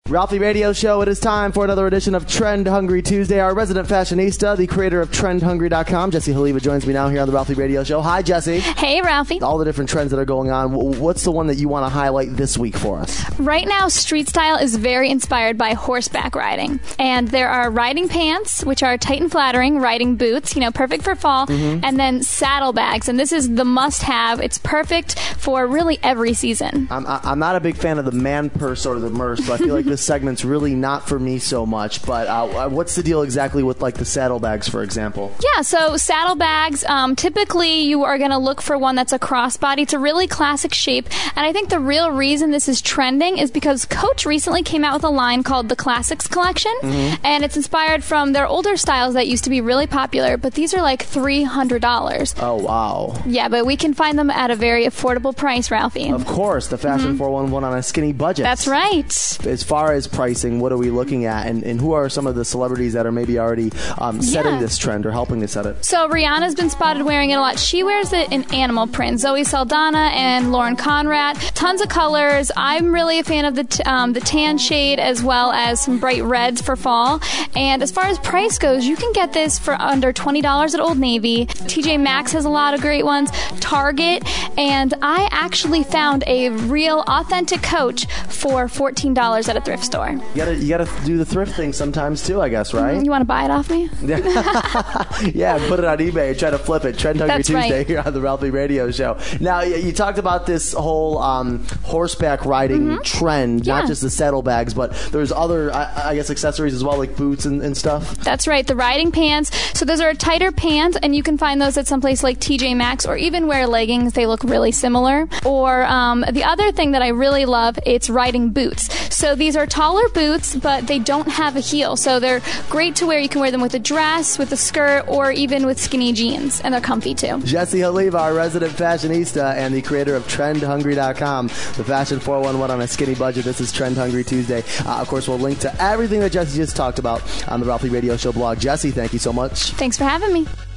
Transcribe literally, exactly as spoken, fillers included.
Ralphie Radio Show, it is time for another edition of Trend Hungry Tuesday. Our resident fashionista, the creator of trend hungry dot com, Jessie Haliva, joins me now here on the Ralphie Radio Show. Hi, Jessie. Hey, Ralphie. All the different trends that are going on. What's the one that you want to highlight this week for us? Right now, street style is very inspired by horseback riding. And there are riding pants, which are tight and flattering, riding boots, you know, perfect for fall, mm-hmm. and then saddlebags. And this is the must-have. It's perfect for really every season. I'm, I'm not a big fan of the man purse or the merce, so I feel like this segment's really not for me so much. But uh, what's the deal exactly with like the saddlebags, for example? Yeah, so saddlebags, um, typically you are going to look for one that's a crossbody. It's a really classic shape. And I think the real reason this is trending is because Coach recently came out with a line called the Classics Collection. Mm-hmm. And it's inspired from their older styles that used to be really popular. But these are like three hundred dollars. Oh, wow. Yeah, but we can find them at a very affordable price, Ralphie. Of course, the Fashion mm-hmm. four one one on a skinny budget. That's right. As far as pricing, what are we looking at, and, and who are some of the celebrities that are maybe already um, setting yeah. this trend or helping to set it? So Rihanna's been spotted wearing it a lot. She wears it in animal print. Zoe Saldana and Lauren Conrad. Tons of colors. I'm really a fan of the t- um, the tan shade as well as some bright reds for fall. And as far as price goes, you can get this for under twenty dollars at Old Navy. T J Maxx has a lot of great ones. Target. And I actually found a real authentic Coach for fourteen dollars at a thrift store. You gotta, you gotta do the thrift thing sometimes too, I guess, right? Mm, you want to buy it off me? Yeah, put it on eBay and try to flip it. Trend Hungry That's Tuesday right. here on the Ralphie Radio Show. Now, you talked about this whole um, horseback riding mm-hmm. trend, yeah. not just the saddlebags, but there's other, I, I guess, accessories as well, like boots and, and stuff. That's right, the riding pants. So those are tighter pants, and you can find those at some place like T J Maxx, or even wear leggings. They look really similar. Or um, the other thing that I really love, it's riding boots. So these are taller boots, but they don't have a heel. So they're great to wear. You can wear them with a dress, with a skirt, or even with skinny jeans, and they're comfy too. Jessie Haliva, our resident fashionista and the creator of trend hungry dot com, the Fashion four one one on a skinny budget. This is Trend Hungry Tuesday. Uh, of course, we'll link to everything that Jessie just talked about on the Ralphie Radio Show blog. Jessie, thank you so much. Thanks for having me.